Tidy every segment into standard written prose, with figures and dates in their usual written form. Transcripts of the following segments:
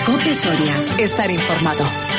COPE Soria. Estar informado.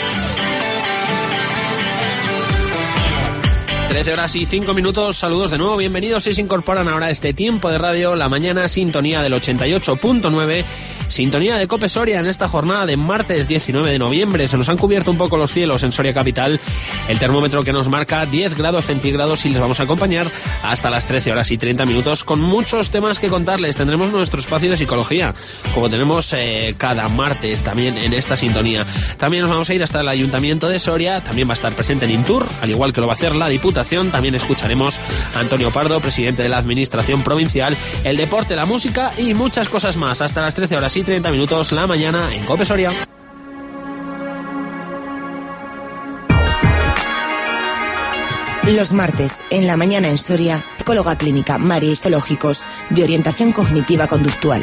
13:05. Saludos de nuevo, bienvenidos si se incorporan ahora a este tiempo de radio, la mañana, sintonía del 88.9, sintonía de COPE Soria en esta jornada de martes 19 de noviembre. Se nos han cubierto un poco los cielos en Soria capital, el termómetro que nos marca 10 grados centígrados y les vamos a acompañar hasta las 13:30 con muchos temas que contarles. Tendremos nuestro espacio de psicología, como tenemos cada martes también en esta sintonía. También nos vamos a ir hasta el Ayuntamiento de Soria, también va a estar presente en Intur, al igual que lo va a hacer la Diputación. También escucharemos a Antonio Pardo, presidente de la Administración Provincial, el deporte, la música y muchas cosas más. Hasta las 13:30 la mañana en COPE Soria. Los martes, en la mañana en Soria, psicóloga clínica María Isológicos, de orientación cognitiva conductual.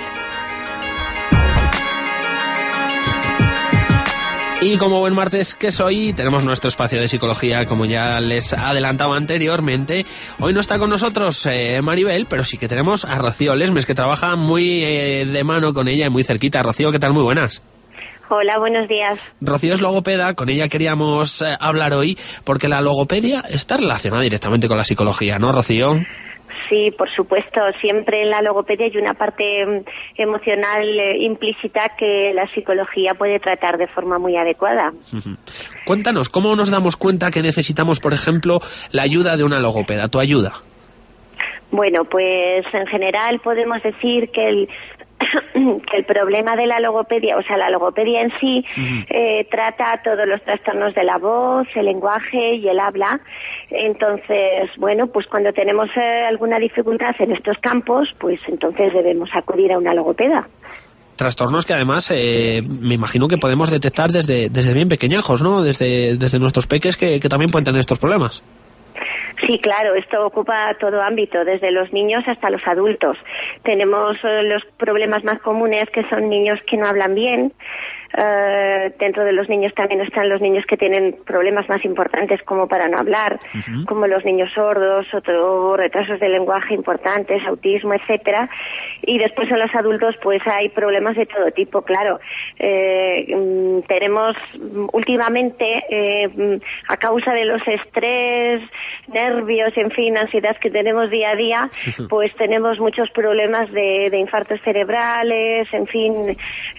Y como buen martes que soy, tenemos nuestro espacio de psicología, como ya les adelantaba anteriormente. Hoy no está con nosotros Maribel, pero sí que tenemos a Rocío Lesmes, que trabaja muy de mano con ella y muy cerquita. Rocío, ¿qué tal? Muy buenas. Hola, buenos días. Rocío es logopeda, con ella queríamos hablar hoy, porque la logopedia está relacionada directamente con la psicología, ¿no, Rocío? Sí, por supuesto. Siempre en la logopedia hay una parte emocional implícita que la psicología puede tratar de forma muy adecuada. Cuéntanos, ¿cómo nos damos cuenta que necesitamos, por ejemplo, la ayuda de una logopeda, tu ayuda? Bueno, pues en general podemos decir que el problema de la logopedia, o sea, la logopedia en sí, trata todos los trastornos de la voz, el lenguaje y el habla. Entonces, bueno, pues cuando tenemos alguna dificultad en estos campos, pues entonces debemos acudir a una logopeda. Trastornos que además me imagino que podemos detectar desde bien pequeñajos, ¿no? Desde nuestros peques que también pueden tener estos problemas. Sí, claro, esto ocupa todo ámbito, desde los niños hasta los adultos. Tenemos los problemas más comunes, que son niños que no hablan bien. Dentro de los niños también están los niños que tienen problemas más importantes como para no hablar, como los niños sordos, o retrasos de lenguaje importantes, autismo, etcétera. Y después en los adultos pues hay problemas de todo tipo, claro. Tenemos últimamente, a causa de los estrés, nervios, en fin, ansiedad que tenemos día a día, pues tenemos muchos problemas de infartos cerebrales, en fin,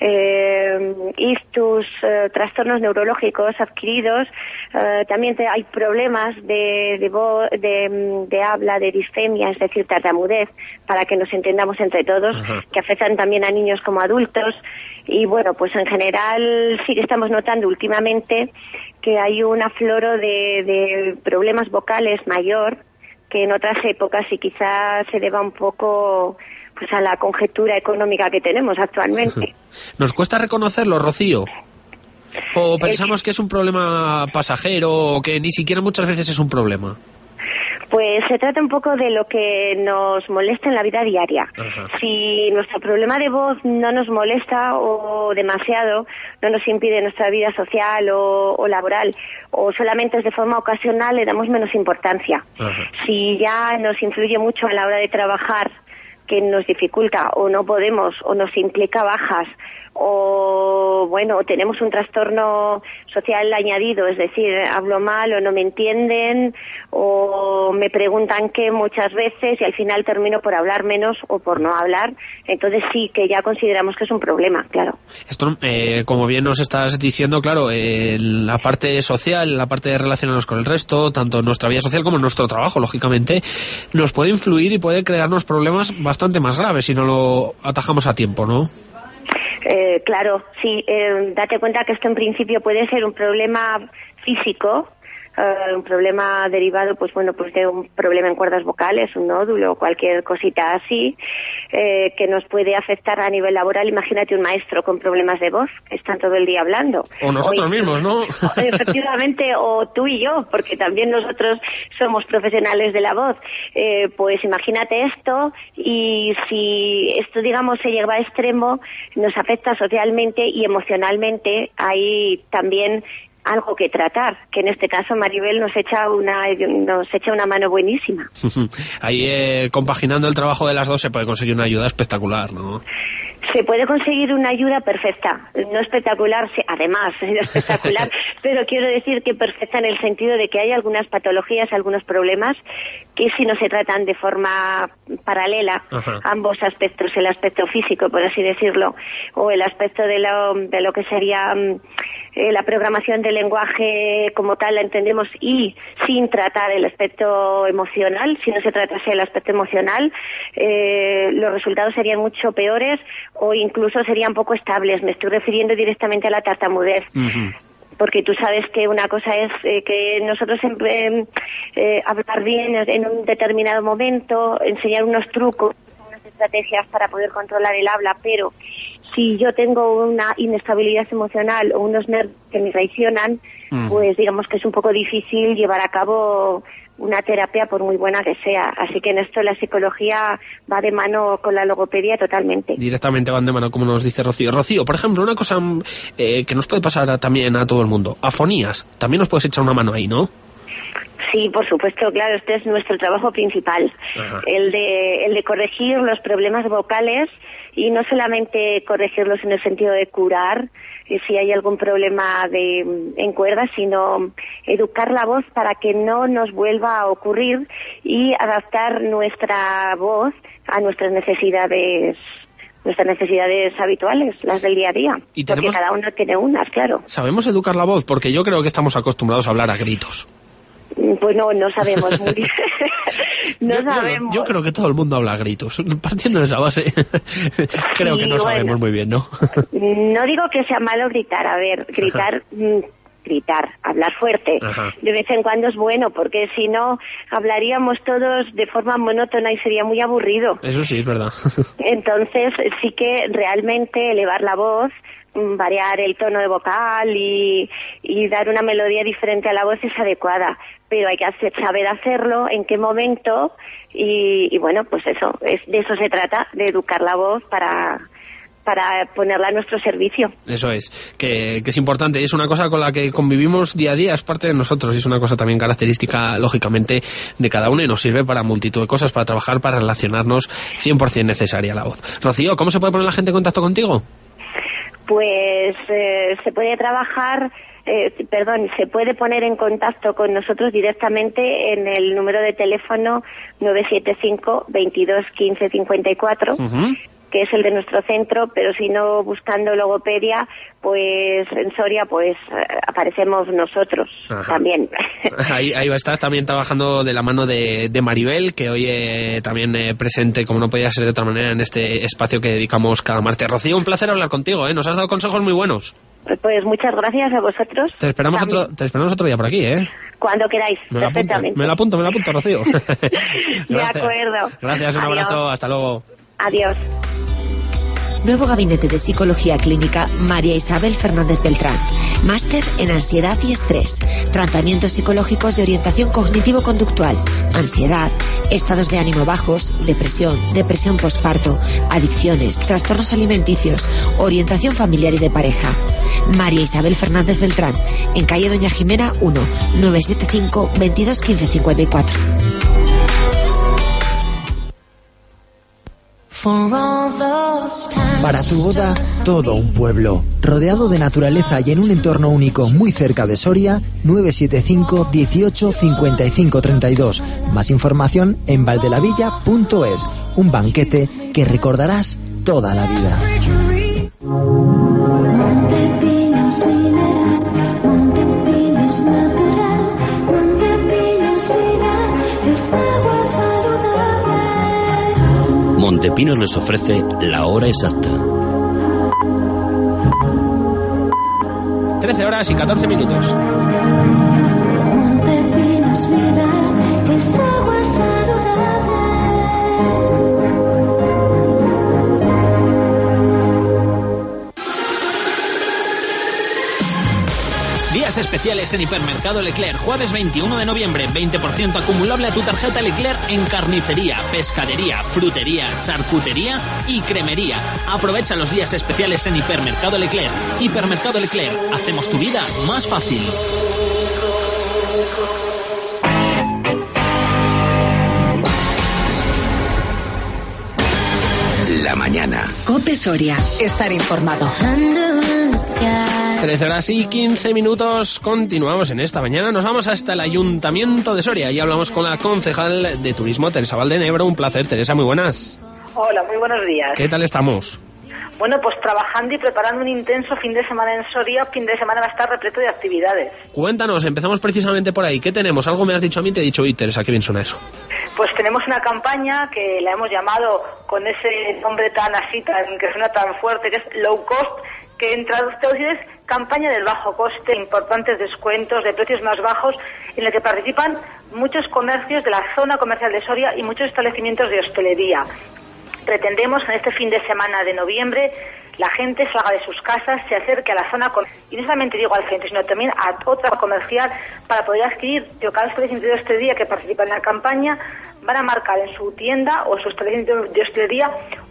ictus, trastornos neurológicos adquiridos. También hay problemas de habla, de disfemia, es decir, tartamudez, para que nos entendamos entre todos, que afectan también a niños como adultos. Y bueno, pues en general sí que estamos notando últimamente que hay un afloro de problemas vocales mayor que en otras épocas, y quizás se deba un poco pues a la conjetura económica que tenemos actualmente. ¿Nos cuesta reconocerlo, Rocío? ¿O pensamos que es un problema pasajero o que ni siquiera muchas veces es un problema? Pues se trata un poco de lo que nos molesta en la vida diaria. Si nuestro problema de voz no nos molesta o demasiado, no nos impide nuestra vida social o laboral, o solamente es de forma ocasional, le damos menos importancia. Si ya nos influye mucho a la hora de trabajar, que nos dificulta o no podemos o nos implica bajas, o bueno, tenemos un trastorno social añadido, es decir, hablo mal o no me entienden o me preguntan qué muchas veces y al final termino por hablar menos o por no hablar, entonces sí que ya consideramos que es un problema, claro. Esto, como bien nos estás diciendo, claro, la parte social, la parte de relacionarnos con el resto, tanto en nuestra vida social como en nuestro trabajo, lógicamente, nos puede influir y puede crearnos problemas bastante más graves si no lo atajamos a tiempo, ¿no? Claro, sí. Date cuenta que esto en principio puede ser un problema físico, un problema derivado, pues bueno, pues de un problema en cuerdas vocales, un nódulo o cualquier cosita así, que nos puede afectar a nivel laboral. Imagínate un maestro con problemas de voz, que están todo el día hablando. O nosotros mismos, ¿no? Efectivamente, o tú y yo, porque también nosotros somos profesionales de la voz. Pues imagínate esto, y si esto, digamos, se lleva a extremo, nos afecta socialmente y emocionalmente. Hay también algo que tratar, que en este caso Maribel nos echa una mano buenísima. Ahí compaginando el trabajo de las dos se puede conseguir una ayuda espectacular, ¿no? Se puede conseguir una ayuda perfecta, no espectacular, sí, además es espectacular, pero quiero decir que perfecta en el sentido de que hay algunas patologías, algunos problemas que si no se tratan de forma paralela, ambos aspectos, el aspecto físico, por así decirlo, o el aspecto de lo que sería la programación del lenguaje como tal la entendemos, y sin tratar el aspecto emocional, si no se tratase el aspecto emocional, los resultados serían mucho peores o incluso serían poco estables. Me estoy refiriendo directamente a la tartamudez. Porque tú sabes que una cosa es que nosotros siempre hablar bien en un determinado momento, enseñar unos trucos, unas estrategias para poder controlar el habla, pero si yo tengo una inestabilidad emocional o unos nervios que me traicionan, pues digamos que es un poco difícil llevar a cabo una terapia por muy buena que sea. Así que en esto la psicología va de mano con la logopedia totalmente. Directamente van de mano, como nos dice Rocío. Rocío, por ejemplo, una cosa que nos puede pasar también a todo el mundo. Afonías. También nos puedes echar una mano ahí, ¿no? Sí, por supuesto, claro, este es nuestro trabajo principal. El de corregir los problemas vocales, y no solamente corregirlos en el sentido de curar si hay algún problema en cuerdas, sino educar la voz para que no nos vuelva a ocurrir y adaptar nuestra voz a nuestras necesidades habituales, las del día a día. Porque cada uno tiene unas, claro. ¿Sabemos educar la voz? Porque yo creo que estamos acostumbrados a hablar a gritos. Pues no sabemos muy bien. Sabemos. Yo creo que todo el mundo habla a gritos. Partiendo de esa base, creo que no sabemos muy bien, ¿no? No digo que sea malo gritar. A ver, gritar, hablar fuerte. De vez en cuando es bueno, porque si no, hablaríamos todos de forma monótona y sería muy aburrido. Eso sí, es verdad. Entonces, sí que realmente elevar la voz, variar el tono de vocal y dar una melodía diferente a la voz es adecuada, pero hay que saber hacerlo, en qué momento, y bueno, pues eso, de eso se trata, de educar la voz para ponerla a nuestro servicio. Eso es, que es importante, y es una cosa con la que convivimos día a día, es parte de nosotros, y es una cosa también característica, lógicamente, de cada uno, y nos sirve para multitud de cosas, para trabajar, para relacionarnos, 100% necesaria la voz. Rocío, ¿cómo se puede poner la gente en contacto contigo? Pues se puede trabajar, se puede poner en contacto con nosotros directamente en el número de teléfono 975 22 15 54, que es el de nuestro centro, pero si no, buscando logopedia, pues en Soria, pues aparecemos nosotros también. Ahí estás también trabajando de la mano de Maribel, que hoy también presente, como no podía ser de otra manera, en este espacio que dedicamos cada martes. Rocío, un placer hablar contigo, ¿eh? Nos has dado consejos muy buenos. Pues muchas gracias a vosotros. Te esperamos otro día por aquí, ¿eh? Cuando queráis, perfectamente. Me lo apunto, Rocío. De acuerdo. Gracias, un abrazo, hasta luego. Adiós. Nuevo gabinete de psicología clínica María Isabel Fernández Beltrán. Máster en ansiedad y estrés. Tratamientos psicológicos de orientación cognitivo-conductual. Ansiedad, estados de ánimo bajos, depresión posparto, adicciones, trastornos alimenticios, orientación familiar y de pareja. María Isabel Fernández Beltrán, en calle Doña Jimena 1, 975 22 15 54. Para tu boda, todo un pueblo, rodeado de naturaleza y en un entorno único muy cerca de Soria. 975 18 55 32. Más información en valdelavilla.es. Un banquete que recordarás toda la vida. Montepinos les ofrece la hora exacta. 13 horas y 14 minutos. Montepinos vida es agua saludable. Días especiales en Hipermercado Leclerc. Jueves 21 de noviembre, 20% acumulable a tu tarjeta Leclerc en carnicería, pescadería, frutería, charcutería y cremería. Aprovecha los días especiales en Hipermercado Leclerc. Hipermercado Leclerc. Hacemos tu vida más fácil. La mañana. mañana. COPE Soria. Estar informado. 13 horas y 15 minutos. Continuamos en esta mañana. Nos vamos hasta el Ayuntamiento de Soria y hablamos con la concejal de Turismo, Teresa Valdenebro. Un placer, Teresa, muy buenas. Hola, muy buenos días. ¿Qué tal estamos? Bueno, pues trabajando y preparando un intenso fin de semana en Soria. Fin de semana va a estar repleto de actividades. Cuéntanos, empezamos precisamente por ahí. ¿Qué tenemos? Algo me has dicho a mí, te he dicho, Teresa, qué bien suena eso. Pues tenemos una campaña que la hemos llamado con ese nombre tan así, que suena tan fuerte, que es Low Cost, que en traducción es campaña del bajo coste, importantes descuentos de precios más bajos, en la que participan muchos comercios de la zona comercial de Soria y muchos establecimientos de hostelería. Pretendemos que en este fin de semana de noviembre la gente salga de sus casas, se acerque a la zona, y no solamente digo al centro, sino también a otra comercial para poder adquirir. Cada establecimiento de hostelería que participa en la campaña van a marcar en su tienda o en su establecimiento de hostelería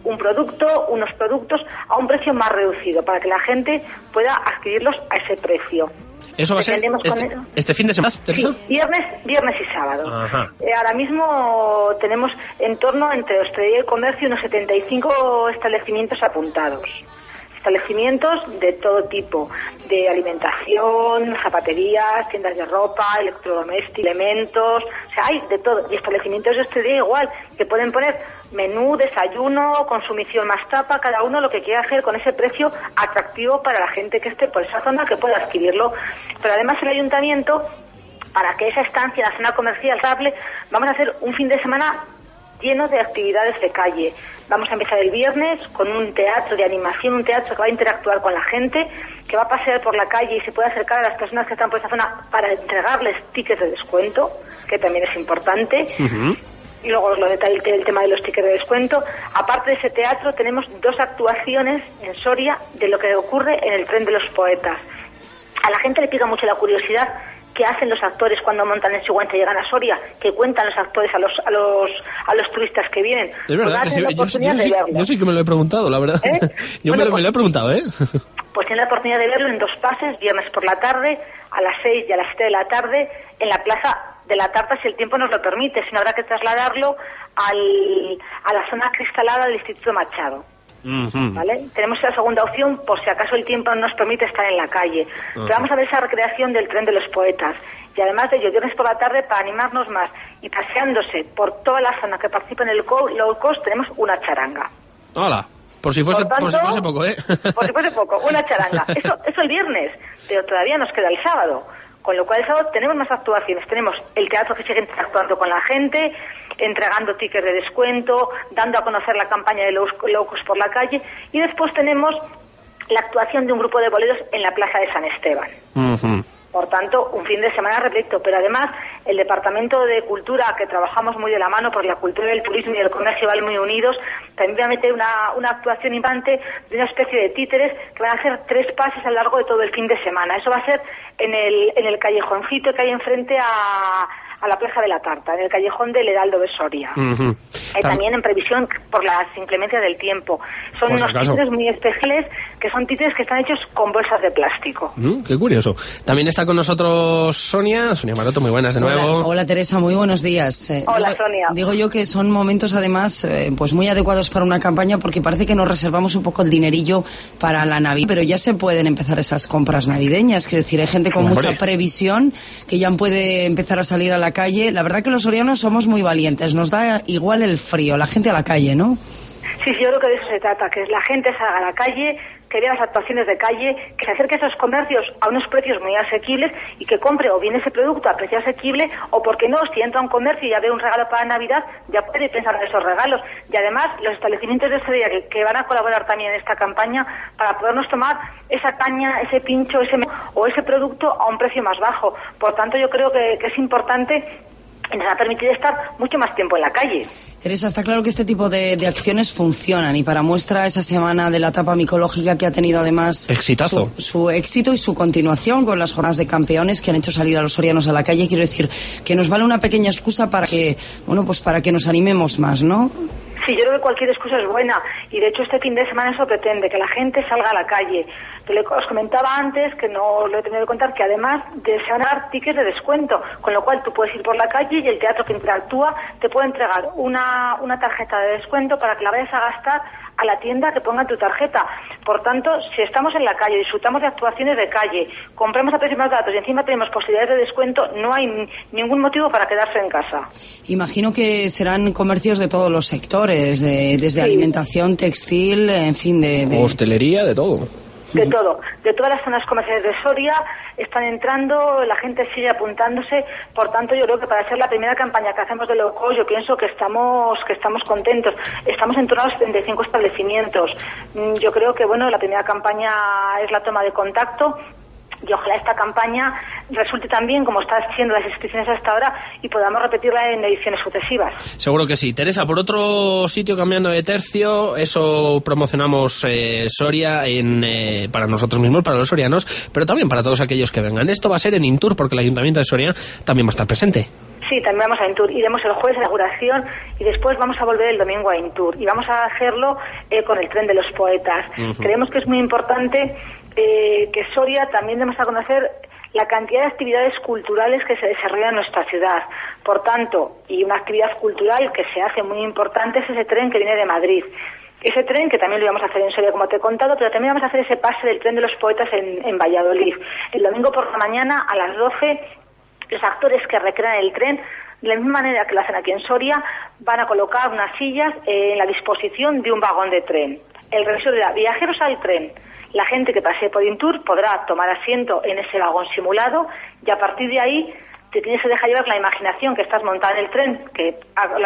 unos productos a un precio más reducido para que la gente pueda adquirirlos a ese precio. ¿Eso va a ser este fin de semana, Teresa? Sí, viernes y sábado. Ajá. Ahora mismo tenemos en torno entre hostelería y comercio unos 75 establecimientos apuntados. Establecimientos de todo tipo, de alimentación, zapaterías, tiendas de ropa, electrodomésticos, elementos, o sea, hay de todo. Y establecimientos de hostelería igual, que pueden poner menú, desayuno, consumición más tapa, cada uno lo que quiera hacer con ese precio atractivo para la gente que esté por esa zona, que pueda adquirirlo. Pero además el ayuntamiento, para que esa estancia en la zona comercial estable, vamos a hacer un fin de semana lleno de actividades de calle. Vamos a empezar el viernes con un teatro de animación, un teatro que va a interactuar con la gente, que va a pasear por la calle y se puede acercar a las personas que están por esa zona para entregarles tickets de descuento, que también es importante. Uh-huh. Y luego os lo detallo el tema de los tickets de descuento. Aparte de ese teatro, tenemos 2 actuaciones en Soria de lo que ocurre en el Tren de los Poetas. A la gente le pica mucho la curiosidad qué hacen los actores cuando montan en Sigüenza y llegan a Soria, que cuentan los actores a los turistas que vienen. Es verdad, pues yo sí que me lo he preguntado, la verdad. Yo me lo he preguntado, ¿eh? Pues tienen la oportunidad de verlo en 2 pases, viernes por la tarde, a las 6 y a las 7 de la tarde, en la Plaza de la Tarta, si el tiempo nos lo permite, si no habrá que trasladarlo a la zona cristalada del Instituto Machado. Uh-huh. ¿Vale? Tenemos la segunda opción por si acaso el tiempo no nos permite estar en la calle. Pero vamos a ver esa recreación del Tren de los Poetas. Y además de ello, viernes por la tarde, para animarnos más y paseándose por toda la zona que participa en el low cost, tenemos una charanga. Hola. Por si fuese poco, ¿eh? Por si fuese poco, una charanga. Eso el viernes, pero todavía nos queda el sábado. Con lo cual el sábado tenemos más actuaciones. Tenemos el teatro que sigue interactuando con la gente, entregando tickets de descuento, dando a conocer la campaña de low cost por la calle, y después tenemos la actuación de un grupo de boleros en la Plaza de San Esteban. Uh-huh. Por tanto, un fin de semana repleto, pero además el Departamento de Cultura, que trabajamos muy de la mano, porque la cultura, el turismo y el comercio van muy unidos, también va a meter una actuación importante de una especie de títeres que van a hacer 3 pases a lo largo de todo el fin de semana. Eso va a ser en el callejoncito que hay enfrente a la Plaza de la Tarta, en el callejón del Heraldo de Soria. Uh-huh. También en previsión por las inclemencias del tiempo. Son unos títeres muy especiales, que son títeres que están hechos con bolsas de plástico. Qué curioso. También está con nosotros Sonia Maroto, muy buenas de nuevo. Hola Teresa, muy buenos días. Hola Sonia. Digo yo que son momentos además pues muy adecuados para una campaña, porque parece que nos reservamos un poco el dinerillo para la Navidad, pero ya se pueden empezar esas compras navideñas. Quiero decir, hay gente con mucha previsión que ya puede empezar a salir a la calle. La verdad que los sorianos somos muy valientes, nos da igual el frío, la gente a la calle, ¿no? Sí, yo creo que de eso se trata, que la gente salga a la calle, que vea las actuaciones de calle, que se acerque a esos comercios a unos precios muy asequibles y que compre o bien ese producto a precio asequible, o porque no, si entra a un comercio y ya ve un regalo para Navidad, ya puede pensar en esos regalos. Y además, los establecimientos de hostelería que van a colaborar también en esta campaña para podernos tomar esa caña, ese pincho, o ese producto a un precio más bajo. Por tanto, yo creo que es importante y nos ha permitido estar mucho más tiempo en la calle. Teresa, está claro que este tipo de acciones funcionan, y para muestra esa semana de la etapa micológica, que ha tenido además exitazo, su éxito y su continuación con las jornadas de campeones que han hecho salir a los sorianos a la calle. Quiero decir que nos vale una pequeña excusa para que, bueno, pues para que nos animemos más, ¿no? Sí, yo creo que cualquier excusa es buena, y de hecho este fin de semana eso pretende, que la gente salga a la calle. Os comentaba antes, que no lo he tenido que contar, que además se van a dar tickets de descuento, con lo cual tú puedes ir por la calle y el teatro que interactúa te puede entregar una tarjeta de descuento para que la vayas a gastar a la tienda que ponga tu tarjeta. Por tanto, si estamos en la calle, disfrutamos de actuaciones de calle, compramos a precios más baratos y encima tenemos posibilidades de descuento, no hay ningún motivo para quedarse en casa. Imagino que serán comercios de todos los sectores, desde alimentación, textil, en fin, de hostelería, de todo. De todo, de todas las zonas comerciales de Soria están entrando, la gente sigue apuntándose, por tanto yo creo que para ser la primera campaña que hacemos de low cost, yo pienso que estamos contentos. Estamos en torno a los 75 establecimientos. Yo creo que bueno, la primera campaña es la toma de contacto. Y ojalá esta campaña resulte también como están siendo las inscripciones hasta ahora y podamos repetirla en ediciones sucesivas. Seguro que sí. Teresa, por otro sitio, cambiando de tercio, eso promocionamos Soria para nosotros mismos, para los sorianos, pero también para todos aquellos que vengan. Esto va a ser en Intur, porque el Ayuntamiento de Soria también va a estar presente. Sí, también vamos a Intur. Iremos el jueves a la inauguración y después vamos a volver el domingo a Intur. Y vamos a hacerlo con el tren de los poetas. Creemos que es muy importante que Soria también demos a conocer la cantidad de actividades culturales que se desarrollan en nuestra ciudad. Por tanto, y una actividad cultural que se hace muy importante es ese tren que viene de Madrid. Ese tren, que también lo íbamos a hacer en Soria, como te he contado, pero también vamos a hacer ese pase del tren de los poetas en Valladolid. El domingo por la mañana, a las 12, los actores que recrean el tren, de la misma manera que lo hacen aquí en Soria, van a colocar unas sillas en la disposición de un vagón de tren. El revisor dirá: viajeros al tren. La gente que pase por Intur podrá tomar asiento en ese vagón simulado y a partir de ahí te tienes que dejar llevar la imaginación que estás montada en el tren, que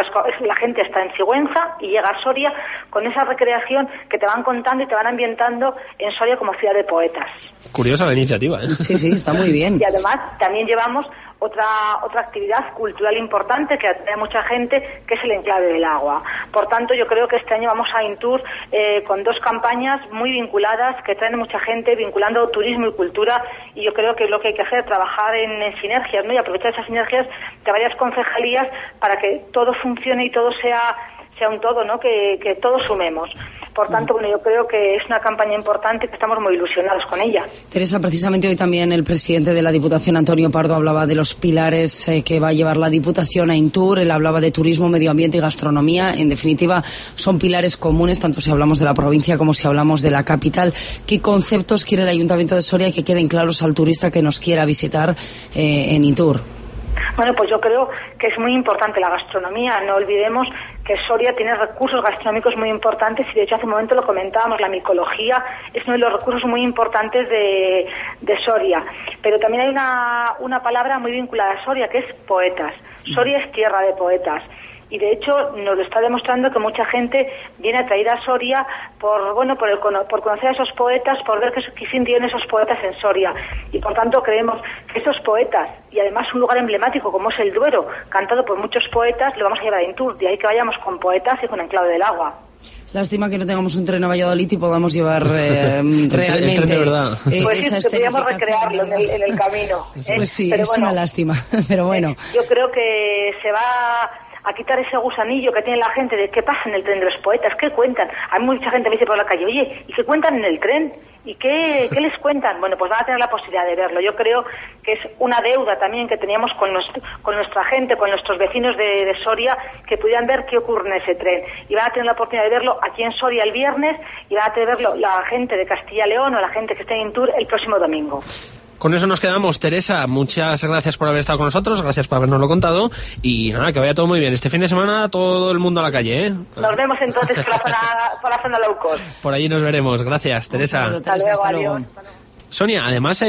la gente está en Sigüenza y llega a Soria con esa recreación que te van contando y te van ambientando en Soria como ciudad de poetas. Curiosa la iniciativa, ¿eh? Sí, está muy bien. Y además también llevamos otra actividad cultural importante que atrae a mucha gente, que es el Enclave del Agua. Por tanto, yo creo que este año vamos a Intur con dos campañas muy vinculadas que traen mucha gente, vinculando turismo y cultura, y yo creo que es lo que hay que hacer, trabajar en sinergias, ¿no? Y aprovechar esas sinergias de varias concejalías para que todo funcione y todo sea un todo, ¿no? Que todos sumemos. Por tanto, bueno, yo creo que es una campaña importante y que estamos muy ilusionados con ella. Teresa, precisamente hoy también el presidente de la Diputación, Antonio Pardo, hablaba de los pilares que va a llevar la Diputación a Intur. Él hablaba de turismo, medio ambiente y gastronomía. En definitiva, son pilares comunes, tanto si hablamos de la provincia como si hablamos de la capital. ¿Qué conceptos quiere el Ayuntamiento de Soria que queden claros al turista que nos quiera visitar en Intur? Bueno, pues yo creo que es muy importante la gastronomía. No olvidemos que Soria tiene recursos gastronómicos muy importantes y de hecho hace un momento lo comentábamos, la micología es uno de los recursos muy importantes de Soria. Pero también hay una palabra muy vinculada a Soria, que es poetas. Soria es tierra de poetas. Y de hecho nos lo está demostrando que mucha gente viene atraída a Soria por conocer a esos poetas, por ver qué fin tienen esos poetas en Soria. Y por tanto creemos que esos poetas, y además un lugar emblemático como es el Duero, cantado por muchos poetas, lo vamos a llevar a Intur. De ahí que vayamos con poetas y con Enclave del Agua. Lástima que no tengamos un tren a Valladolid y podamos llevar realmente el tren de verdad. Pues sí, podríamos recrearlo en el camino. Pues sí, pero es una lástima, pero bueno. Yo creo que se va a quitar ese gusanillo que tiene la gente de qué pasa en el tren de los poetas, qué cuentan. Hay mucha gente que me dice por la calle, oye, ¿y qué cuentan en el tren? ¿Y qué les cuentan? Bueno, pues van a tener la posibilidad de verlo. Yo creo que es una deuda también que teníamos con nuestra gente, con nuestros vecinos de Soria, que pudieran ver qué ocurre en ese tren. Y van a tener la oportunidad de verlo aquí en Soria el viernes y van a tener verlo la gente de Castilla y León o la gente que esté en Intur el próximo domingo. Con eso nos quedamos. Teresa, muchas gracias por haber estado con nosotros, gracias por habernoslo contado y nada, que vaya todo muy bien. Este fin de semana todo el mundo a la calle, ¿eh? Nos vemos entonces por la zona low cost. Por allí nos veremos. Gracias, Teresa. Hasta luego, adiós. Sonia, además,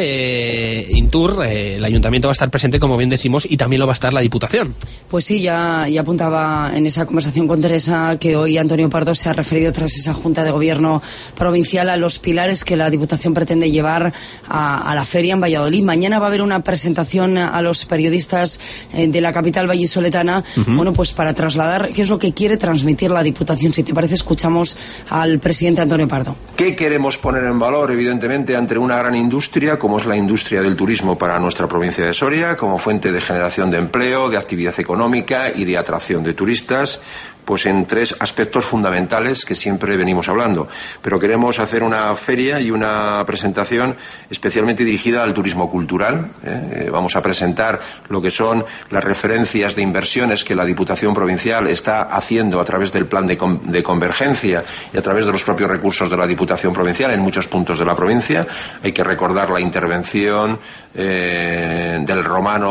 Intur, el ayuntamiento va a estar presente, como bien decimos, y también lo va a estar la Diputación. Pues sí, ya apuntaba en esa conversación con Teresa que hoy Antonio Pardo se ha referido tras esa Junta de Gobierno provincial a los pilares que la Diputación pretende llevar a la feria en Valladolid. Mañana va a haber una presentación a los periodistas de la capital vallisoletana, bueno, pues para trasladar qué es lo que quiere transmitir la Diputación. Si te parece, escuchamos al presidente Antonio Pardo. ¿Qué queremos poner en valor, evidentemente, ante una gran industria como es la industria del turismo para nuestra provincia de Soria, como fuente de generación de empleo, de actividad económica y de atracción de turistas? pues en tres aspectos fundamentales que siempre venimos hablando. Pero queremos hacer una feria y una presentación especialmente dirigida al turismo cultural. Vamos a presentar lo que son las referencias de inversiones que la Diputación Provincial está haciendo a través del plan de convergencia y a través de los propios recursos de la Diputación Provincial en muchos puntos de la provincia. Hay que recordar la intervención del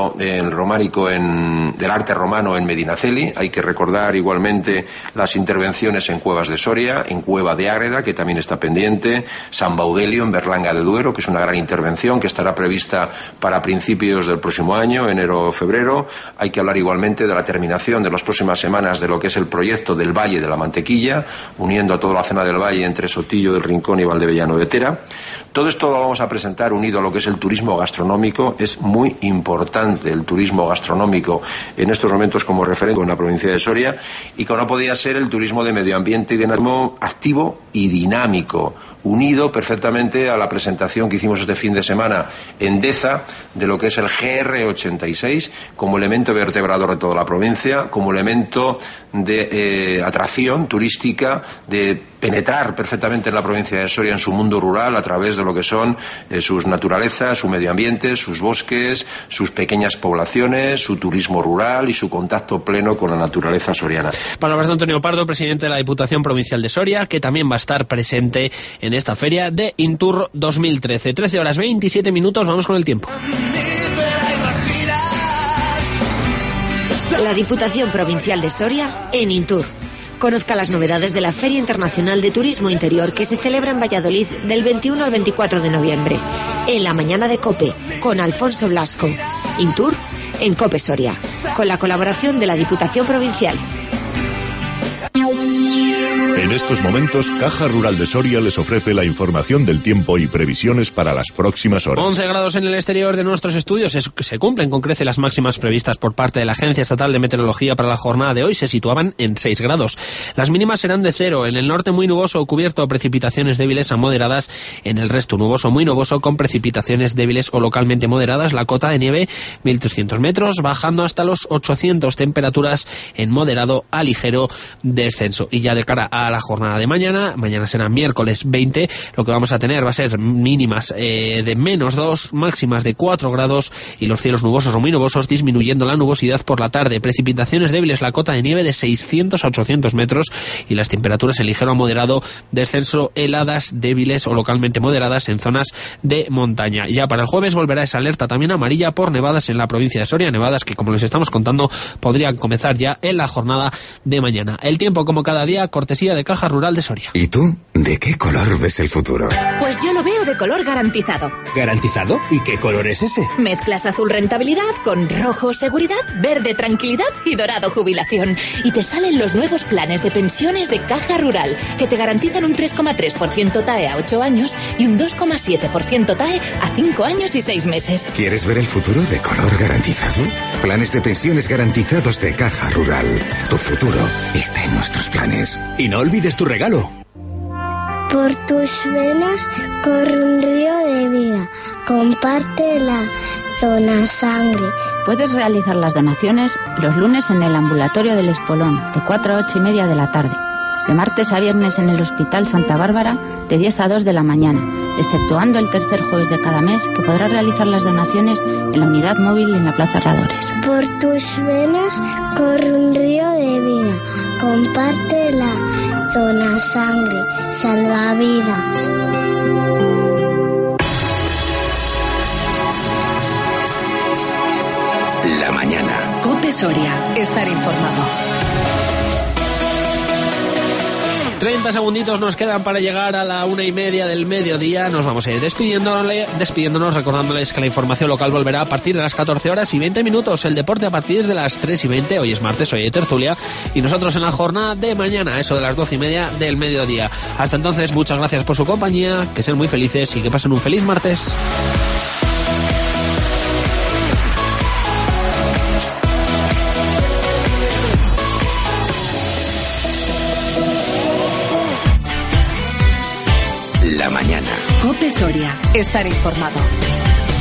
arte romano en Medinaceli. Hay que recordar igualmente las intervenciones en Cuevas de Soria, en Cueva de Ágreda, que también está pendiente, San Baudelio en Berlanga de Duero, que es una gran intervención que estará prevista para principios del próximo año, enero o febrero. Hay que hablar igualmente de la terminación de las próximas semanas de lo que es el proyecto del Valle de la Mantequilla, uniendo a toda la zona del Valle entre Sotillo del Rincón y Valdebellano de Tera. Todo esto lo vamos a presentar unido a lo que es el turismo gastronómico. Es muy importante el turismo gastronómico en estos momentos como referente en la provincia de Soria, y que no podía ser el turismo de medio ambiente y de turismo activo y dinámico, unido perfectamente a la presentación que hicimos este fin de semana en Deza de lo que es el GR86 como elemento vertebrador de toda la provincia, como elemento de atracción turística, de penetrar perfectamente en la provincia de Soria en su mundo rural a través de lo que son sus naturalezas, su medio ambiente, sus bosques, sus pequeñas poblaciones, su turismo rural y su contacto pleno con la naturaleza soriana. Palabras de Antonio Pardo, presidente de la Diputación Provincial de Soria, que también va a estar presente en esta feria de Intur 2013. 13:27, vamos con el tiempo. La Diputación Provincial de Soria en Intur. Conozca las novedades de la Feria Internacional de Turismo Interior que se celebra en Valladolid del 21 al 24 de noviembre. En la mañana de COPE, con Alfonso Blasco. Intur en COPE Soria, con la colaboración de la Diputación Provincial. En estos momentos, Caja Rural de Soria les ofrece la información del tiempo y previsiones para las próximas horas. 11 grados en el exterior de nuestros estudios. Se cumplen con creces las máximas previstas por parte de la Agencia Estatal de Meteorología para la jornada de hoy. Se situaban en 6 grados. Las mínimas serán de 0. En el norte muy nuboso o cubierto, precipitaciones débiles a moderadas. En el resto nuboso, muy nuboso, con precipitaciones débiles o localmente moderadas. La cota de nieve 1.300 metros, bajando hasta los 800. Temperaturas en moderado a ligero descenso. Y ya de cara a la jornada de mañana será miércoles 20, lo que vamos a tener va a ser mínimas de -2, máximas de 4 grados y los cielos nubosos o muy nubosos, disminuyendo la nubosidad por la tarde. Precipitaciones débiles, la cota de nieve de 600 a 800 metros y las temperaturas en ligero a moderado descenso, heladas débiles o localmente moderadas en zonas de montaña. Ya para el jueves volverá esa alerta también amarilla por nevadas en la provincia de Soria, nevadas que, como les estamos contando, podrían comenzar ya en la jornada de mañana. El tiempo, como cada día, cortesía de Caja Rural de Soria. ¿Y tú? ¿De qué color ves el futuro? Pues yo lo veo de color garantizado. ¿Garantizado? ¿Y qué color es ese? Mezclas azul rentabilidad con rojo seguridad, verde tranquilidad y dorado jubilación. Y te salen los nuevos planes de pensiones de Caja Rural, que te garantizan un 3,3% TAE a 8 años y un 2,7% TAE a 5 años y 6 meses. ¿Quieres ver el futuro de color garantizado? Planes de pensiones garantizados de Caja Rural. Tu futuro está en nuestros planes. Y no olvides tu regalo. Por tus venas corre un río de vida. Compártela, dona sangre. Puedes realizar las donaciones los lunes en el ambulatorio del Espolón, de 4 a 8:30 de la tarde. De martes a viernes en el Hospital Santa Bárbara, de 10 a 2 de la mañana, exceptuando el tercer jueves de cada mes, que podrás realizar las donaciones en la unidad móvil y en la Plaza Herradores. Por tus venas corre un río de vida. Compártela, dona sangre, salva vidas. La mañana. COPE Soria. Estar informado. 30 segunditos nos quedan para llegar a la 1:30 del mediodía. Nos vamos a ir despidiéndonos, recordándoles que la información local volverá a partir de las 14:20. El deporte a partir de las 3:20. Hoy es martes, hoy hay tertulia. Y nosotros en la jornada de mañana, eso de las 12:30 del mediodía. Hasta entonces, muchas gracias por su compañía, que sean muy felices y que pasen un feliz martes. La mañana. COPE Soria. Estar informado.